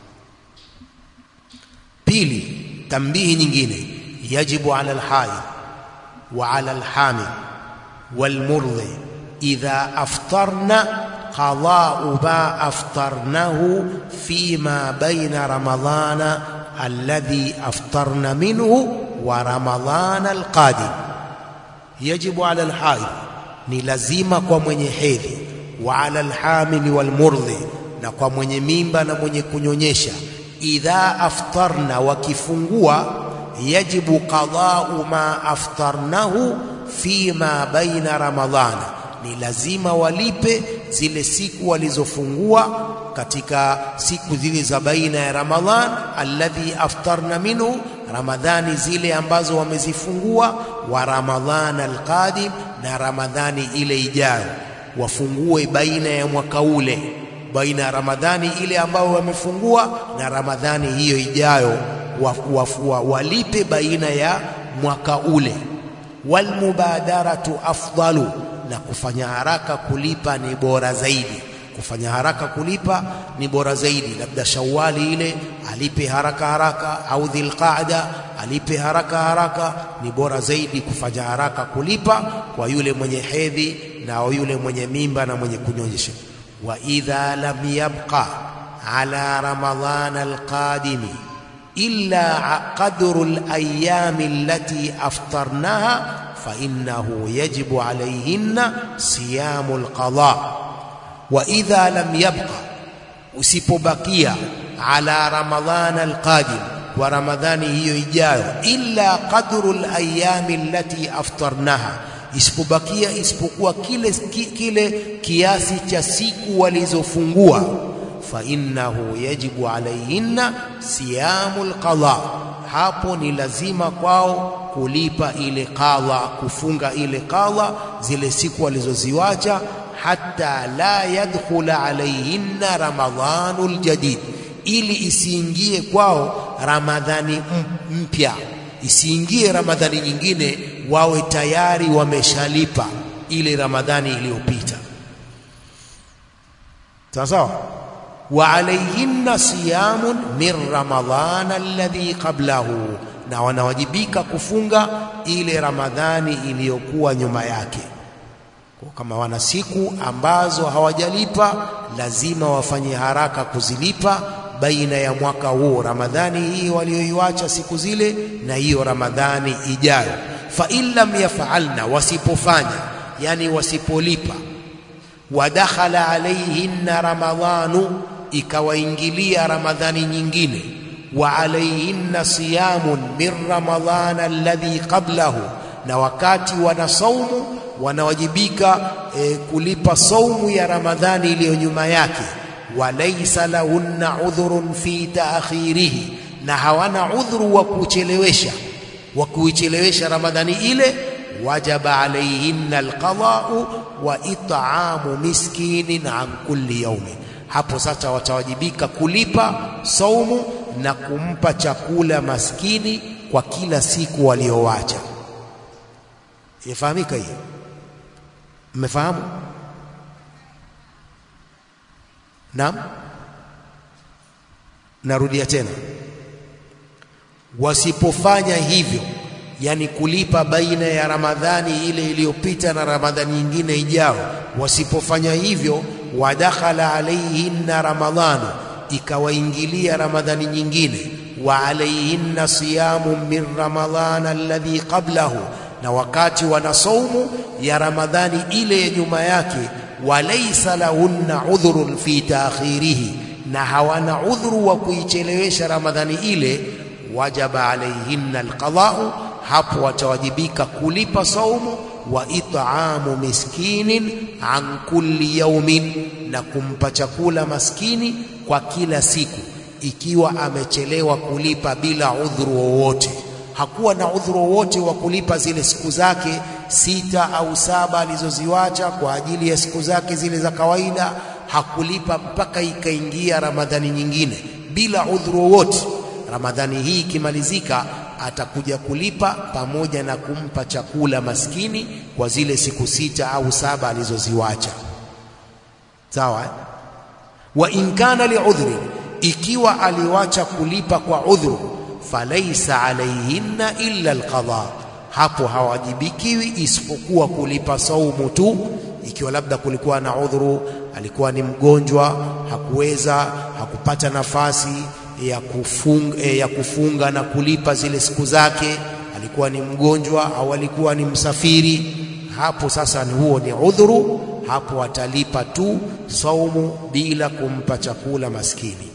Pili, tambihi nyingine, yajibu ala alhaid wa ala alhamil walmurdhi idha aftarna qada'u ma aftarnahu fima baina ramadhana alladhi aftarna minhu wa ramadhana alqadim. Yajibu ala alhaid, ni lazima kwa mwenye hedhi, wa ala alhamil walmurdhi, na kwa mwenye mimba na mwenye kunyonyesha. Idha aftarna, wakifungua, yajibu qada'u ma aftarnahu fima baina ramadhana, ni lazima walipe zile siku walizofungua katika siku zile za baina ya Ramadhan, alladhi aftarna minhu, Ramadhani zile ambazo wamezifungua, wa Ramadhan alqadim, na Ramadhani ile ijayo. Wafungue baina ya mwaka ule, baina ya Ramadhani ile ambayo wamefungua na Ramadhani hiyo ijayo, walipe baina ya mwaka ule. Walmubadaratu afdalu, na kufanya haraka kulipa ni bora zaidi. Kufanya haraka kulipa ni bora zaidi. Labda Shawwali ile alipe haraka haraka, au Dhulqaada alipe haraka haraka, ni bora zaidi kufanya haraka kulipa kwa yule mwenye hedhi na yule mwenye mimba na mwenye kunyonyesha. Wa idha lam yabqa ala ramadhan alqadimi illa qadru alayami allati aftarnaha fa innahu yajibu alayhinna siyamu alqada. Wa idha lam yabqa, usipobakia, ala ramadhan alqadim, wa ramadhani hiyo ijayo, illa qadru alayami allati aftarnaha, isipobakia isipokuwa kile kiasi cha siku walizofungua, fa innahu yajibu alayhinna siyamul qada, hapo ni lazima kwao kulipa ile qadha, kufunga ile qadha zile siku walizoziwacha, hatta la yadkhula alayhinna ramadhanul jadid, ili isiingie kwao ramadhani mpya, isiingie ramadhani nyingine, wawe tayari wameshalipa ile ramadhani iliyopita. Sawa. Wa alayhinna siyamun min ramadhana alladhi qablahu, na wanawajibika kufunga ile ramadhani iliyokuwa nyuma yake. Kwa kama wana siku ambazo hawajalipa, lazima wafanye haraka kuzilipa baina ya mwaka huo, ramadhani hii walioiacha siku zile na hiyo ramadhani ijayo. Fa illam yaf'alna, wasipofanya, yani wasipolipa, wadakhala alayhinna ramadhanu, ikawaingilia ramadhani nyingine, wa alayhinna siyamun min ramadhana alladhi qablahu, na wakati wana saumu wanawajibika kulipa saumu ya ramadhani iliyo nyuma yake. Walaysa lahunna udhrun fi ta'khirihi, na hawana udhuru wa kuichelewesha ramadhani ile. Wajaba alayhinna alqada'u wa it'amu miskinin an kulli yawmin, hapo sasa watawajibika kulipa saumu na kumpa chakula maskini kwa kila siku waliowacha. Yafahamika hiyo? Mmefahamu? Naam, nasrudia tena, wasipofanya hivyo, yani kulipa baina ya Ramadhani ile iliyopita na Ramadhani nyingine ijao. Wasipofanya hivyo, wadakhala alayhinna Ramadhanu, ikawaingilia Ramadhani nyingine, wa alayhinna siyamu min Ramadhana alladhi qablahu, na wakati wana saumu ya Ramadhani ile ya nyuma yake, walaysa lahunna udhrun fi ta'khirihi, na hawana udhuru wa kuichelewesha Ramadhani ile, wajaba alayhinna alqada'u, hapo watawajibika kulipa saumu, wa it'amu miskinin an kulli yawmin, na kumpa chakula maskini kwa kila siku, ikiwa amechelewa kulipa bila udhuru wowote. Hakuwa na udhuru wowote wa kulipa zile siku zake 6 au 7 alizoziwacha kwa ajili ya siku zake zile za kawaida, hakulipa mpaka ikaingia Ramadhani nyingine bila udhuru wowote. Ramadhani hii ikimalizika, atakuja kulipa pamoja na kumpa chakula maskini kwa zile siku 6 au 7 alizoziwacha. Sawa? Wa in kana li'udhri, ikiwa aliwacha kulipa kwa udhuru, falaysa alayhinna illa alqada, hapo hawajibikiwi isipokuwa kulipa saumu tu. Ikiwa labda kulikuwa na udhuru, alikuwa ni mgonjwa, hakupata nafasi ya kufunga na kulipa zile siku zake, alikuwa ni mgonjwa au alikuwa ni msafiri, hapo sasa huo ni udhuru, hapo atalipa tu saumu bila kumpa chakula maskini.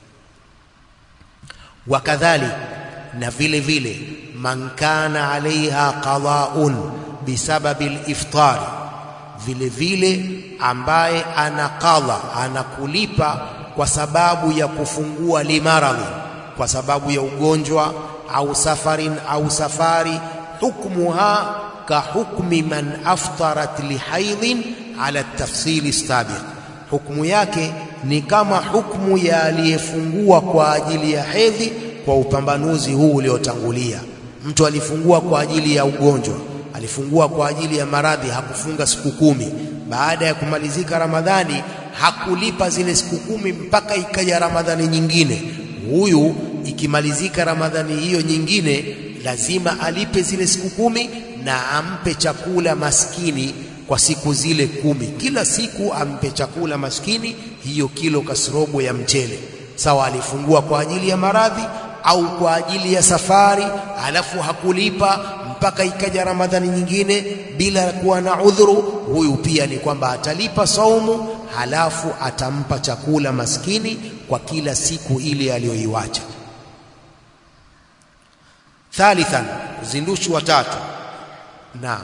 Wakadhalik, na vile vile, man kana alaiha qada'un bisababi al-iftar, vile vile ambaye ana qadha, anakulipa kwa sababu ya kufungua limaradhi, kwa sababu ya ugonjwa au safarin au safari, hukmuha ka hukmi man aftarat lihaidhin ala tafsili sabiq, hukmu yake ni kama hukmu ya aliyefungua kwa ajili ya hedhi kwa upambanuzi huu uliotangulia. Mtu alifungua kwa ajili ya ugonjwa, alifungua kwa ajili ya maradhi, hakufunga siku 10. Baada ya kumalizika Ramadhani hakulipa zile siku 10 mpaka ikaja Ramadhani nyingine. Huyu ikimalizika Ramadhani hiyo nyingine, lazima alipe zile siku 10 na ampe chakula maskini kwa siku zile 10. Kila siku ampe chakula maskini hiyo kilo kasrobo ya mchele. Sawa, alifungua kwa ajili ya maradhi au kwa ajili ya safari, alafu hakulipa mpaka ikaja Ramadhani nyingine bila kuwa na udhuru, huyu pia ni kwamba atalipa saumu, halafu atampa chakula maskini kwa kila siku ile aliyoiwacha. Thalithan, uzindushi wa 3. Naam.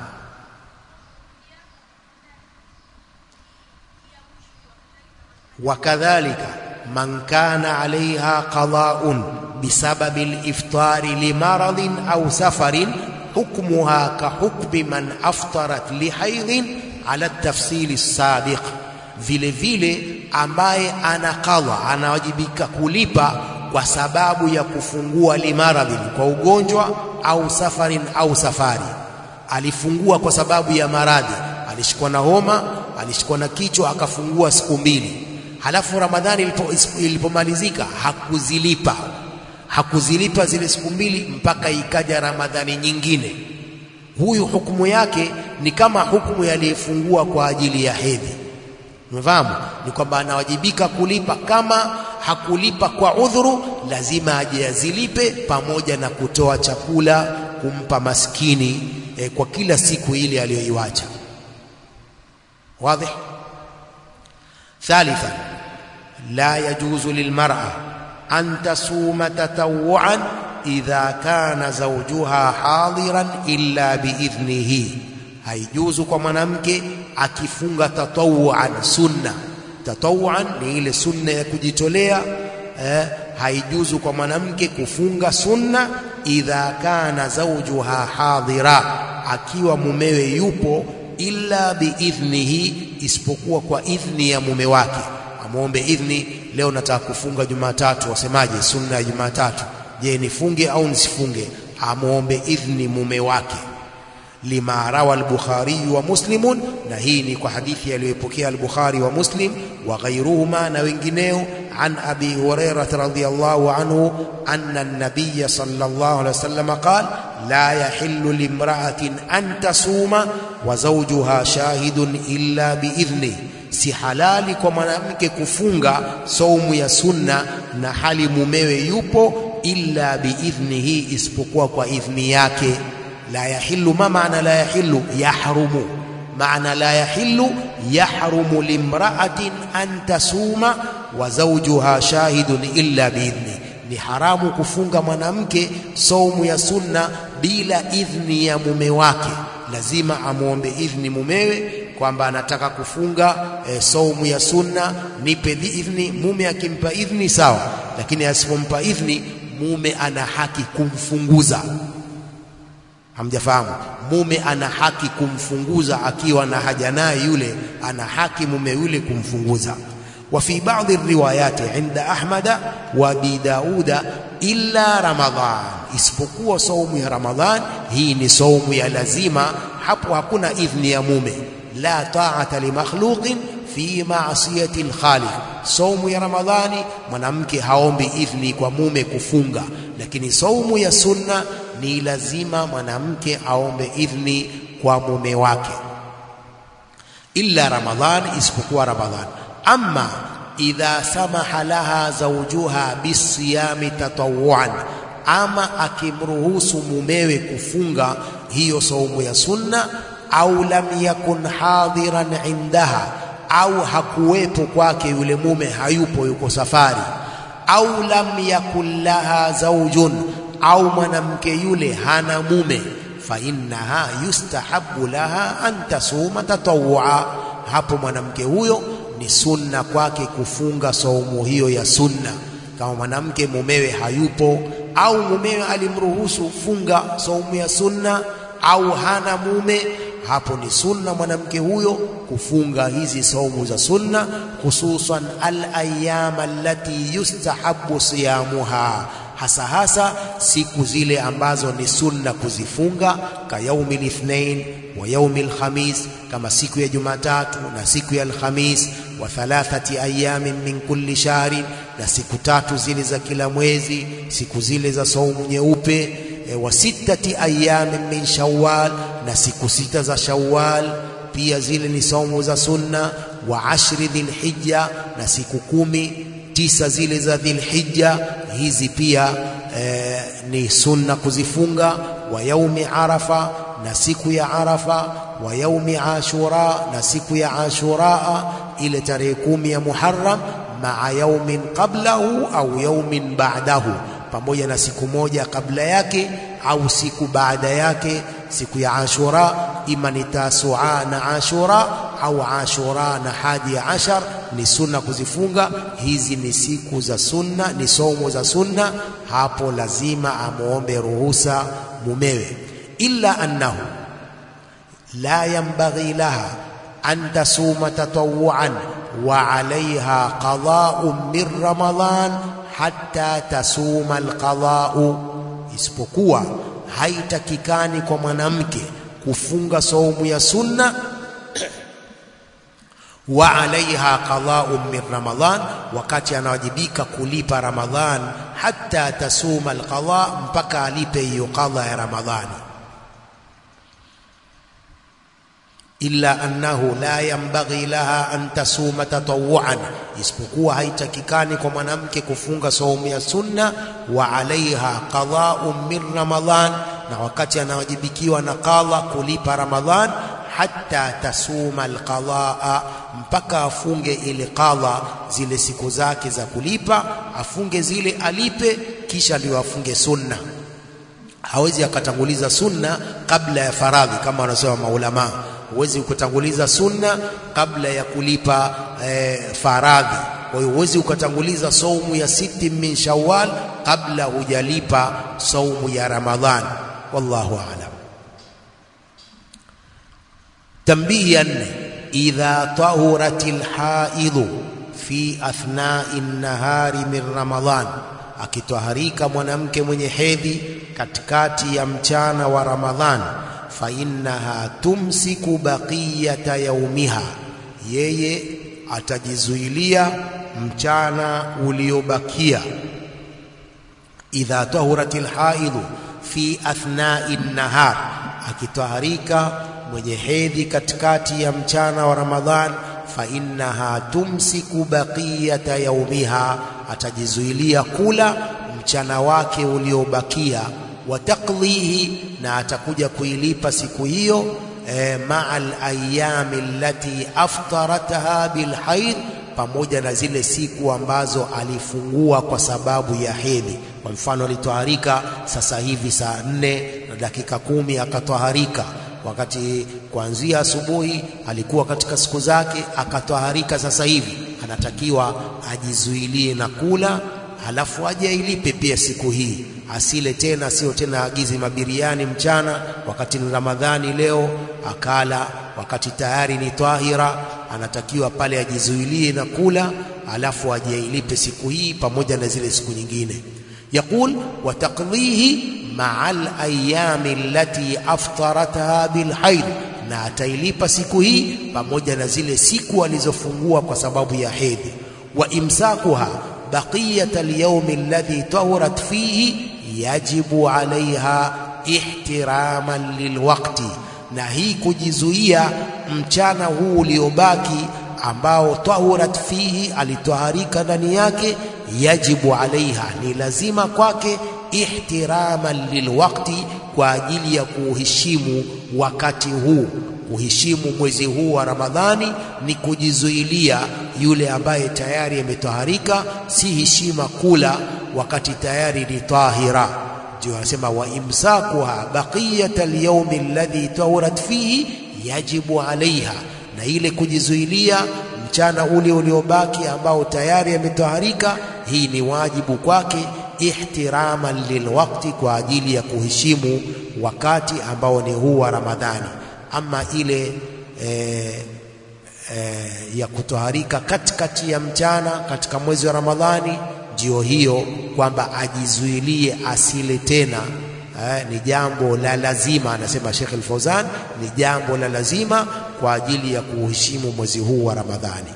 Wakadhalika man kana alaiha qada'un bisababi al-iftari limaradhin au safarin, hukmuha ka hukmi man aftarat lihaidhin ala tafsili as-sabiq, vile vile ambaye ana qadha, anawajibika kulipa kwa sababu ya kufungua limaradhin, kwa ugonjwa au safarin au safari. Alifungua kwa sababu ya maradhi, alishikwa na homa, alishikwa na kichwa, akafungua siku 2. Halafu Ramadhani ilipomalizika hakuzilipa zile siku 2 mpaka ikaja Ramadhani nyingine. Huyu hukumu yake ni kama hukumu aliyefungua kwa ajili ya hedhi. Mfahamu? Ni kwamba anawajibika kulipa. Kama hakulipa kwa udhuru, lazima aje azilipe pamoja na kutoa chakula kumpa maskini kwa kila siku ile aliyoiwacha. Wazi? Thalitha, la yajuzu lilmar'a an tasuma tatawwu'an idha kana zawjuha hadiran illa biidhnihi, haijuzu kwa mwanamke akifunga tatawwu'an, sunna. Tatawwu'an ni ile sunna ya kujitolea. Haijuzu kwa mwanamke kufunga sunna idha kana zawjuha hadira, akiwa mumewe yupo, illa biidhnihi, isipokuwa kwa idhni ya mume wake. Amuombe idhni, leo nataka kufunga Jumatatu, wasemaje sunna ya Jumatatu, je nifunge au nisifunge? Amuombe idhni mume wake. Lima rawa al-Bukhari wa Muslim, na hii ni kwa hadithi aliyopokea al-Bukhari wa Muslim wa ghayruhuma na wengineo, an Abi Hurairah radhiyallahu anhu anna an-nabiy sallallahu alayhi wasallam qala la yahillu limra'atin an tasuma wa zawjuha shahidun illa biidhni, si halali kwa mwanamke kufunga saumu ya sunna na hali mumewe yupo, illa biidhnihi, isipokuwa kwa idhni yake. La yahillu, ma maana la yahillu? Yahrumu. Maana la yahillu, yahrumu limra'atin an tasuma wa zawjuha shahidun illa biidhni, ni haramu kufunga mwanamke saumu ya sunna bila idhni ya mume wake. Lazima amuombe idhni mumewe kwamba anataka kufunga saumu ya sunna, nipe idhni. Mume akimpa idhni sawa, lakini asipompa idhni, mume ana haki kumfunguza. Hamjafahamu? Mume ana haki kumfunguza akiwa na haja naye yule, ana haki mume yule kumfunguza. وفي بعض الروايات عند أحمد وابي داود إلا رمضان, isipokuwa saumu ya Ramadhan. Hii ni saumu ya lazima, hapo hakuna idhni ya mume. La ta'ata li makhluqin fi ma'siyati al-khaliq, saumu ya Ramadhani mwanamke haombi idhni kwa mume kufunga, lakini saumu ya sunna ni lazima mwanamke aombe idhni kwa mume wake. Illa Ramadhan, isipokuwa Ramadhan. Amma idha samaha laha zawjuha bisiyami tatawuan, ama akimruhusu mumewe kufunga hiyo saumu ya sunna, au lam yakun hadiran indaha, au hakuwepo kwake yule mume, hayupo, yuko safari, au lam yakun laha zawjun, au mwanamke yule hana mume, fa innaha yustahabbu laha an tasuma tatawua, hapo mwanamke huyo ni sunna kwake kufunga saumu hiyo ya sunna. Kama mwanamke mumewe hayupo, au mumewe alimruhusu funga saumu ya sunna, au hana mume, hapo ni sunna mwanamke huyo kufunga hizi saumu za sunna, hususan al-ayyam allati yustahabbu siyamuha, hasa siku zile ambazo ni sunna kuzifunga, ka yaumil ithnain wa yaumil khamis, kama siku ya Jumatatu na siku ya Alhamis, wa thalathati ayamin min kulli shahrin, na siku tatu zile za kila mwezi, siku zile za saumu nyeupe, wa sittati ayamin min Shawwal, na siku sita za Shawwal pia zile ni saumu za sunna, wa ashri dhilhijja, na siku 19 zile za Dhilhijja, hizi pia ni sunna kuzifunga, wa yaumi Arafa, na siku ya Arafa, wa yaumi Ashura, na siku ya Ashura ile tarehe 10 ya Muharram, maa yaumin qablahu au yaumin ba'dahu, pamoja na siku moja kabla yake au siku baada yake. Siku ya Ashura ima ni Tasua na Ashura, au Ashura na 11 ni sunna kuzifunga. Hizi ni siku za sunna, ni saumu za sunna, hapo lazima amuombe ruhusa mumewe. Illa annahu la yanbaghi laha an tasuma tatawuan wa alaiha qada'un min Ramadhan hatta tasuma alqada'u, isipokuwa haitakikani kwa mwanamke kufunga saumu ya sunna wa alaiha qada'un min Ramadhan, wakati anawajibika kulipa Ramadhan, hatta tasuma alqada, mpaka alipe hiyo qadha ya Ramadhani. Illa annahu la yanbaghi laha an tasuma tatawuan, isipokuwa haitakikani kwa mwanamke kufunga saumu ya sunna, wa alaiha qada'un min Ramadhan, na wakati anawajibikiwa na qadha kulipa Ramadhan, hatta tasuma alqadaa, mpaka afunge ile qadha, zile siku zake za kulipa, afunge zile alipe, kisha ndio afunge sunna. Hawezi akatanguliza sunna kabla ya faradhi, kama wanasema maulama. Huwezi kutanguliza sunna kabla ya kulipa faradhi. Kwa hiyo huwezi ukatanguliza saumu ya 6 min Shawwal kabla hujalipa saumu ya Ramadhan. Wallahu a'lam. Tambihan, idha tahuratil haidhu fi athna'i an-nahari min Ramadhan, akitaharika mwanamke mwenye hedhi katikati ya mchana wa Ramadhan, fa innaha tumsiku baqiyata yaumiha, yeye atajizuilia mchana uliobakia. Idha tahuratil haidhu fi athnai nahar, akitaharika mwenye hedhi katikati ya mchana wa Ramadhan, fa innaha tumsiku baqiyata yaumiha, atajizuilia kula mchana wake uliobakia, wa taqdihi, na atakuja kuilipa siku hiyo ma'al ayami allati aftarataha bilhaid, pamoja na zile siku ambazo alifungua kwa sababu ya hedhi. Kwa mfano alitoharika sasa hivi saa 4:10 akatoharika, wakati kuanzia asubuhi alikuwa katika siku zake, akatoharika sasa hivi, anatakiwa ajizuilie na kula, halafu aje ilipe pia siku hii. Asile tena, sio tena agizi mabiriani mchana wakati ni Ramadhani leo akala wakati tayari ni tahira. Anatakiwa pale ajizuilie na kula, halafu aje ilipe siku hii pamoja na zile siku nyingine. Yaqul wa taqdihi ma'al ayami allati aftarataha bilhaid, na atailipa siku hii pamoja na zile siku alizofungua kwa sababu ya hedhi. Wa imsakuha baqiyata al-yawm alladhi tahurat fihi yajibu alaiha ihtiraman lilwaqti, na hii kujizuia mchana huu uliobaki ambao tahurat fihi, alitoharika ndani yake, yajibu alaiha, ni lazima kwake, ihtiraman lilwaqti, kwa ajili ya kuheshimu wakati huu. Kuheshimu mwezi huu wa Ramadhani ni kujizuilia. Yule ambaye tayari ametoharika, si heshima kula wakati tayari ni tahira. Ndio anasema wa imsakuha baqiyata al-yawm alladhi tahurat fihi yajibu alaiha, na ile kujizuilia mchana ule uliobaki ambao tayari ametoharika, hii ni wajibu kwake, ihtiraman lilwaqti, kwa ajili ya kuheshimu wakati ambao ni huu wa Ramadhani. Ama ile ya kutoharika katikati ya mchana katika mwezi wa Ramadhani, ndio hiyo kwamba ajizuilie asile tena, ni jambo la lazima. Anasema Sheikh Al-Fawzan, ni jambo la lazima kwa ajili ya kuheshimu mwezi huu wa Ramadhani.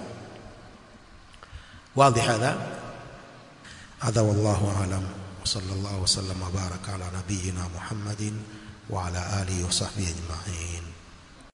Wazi hadha wallahu a'lam. Sallallahu wasallam wa baraka ala nabiyyina Muhammadin wa ala alihi wa sahbihi ajma'in.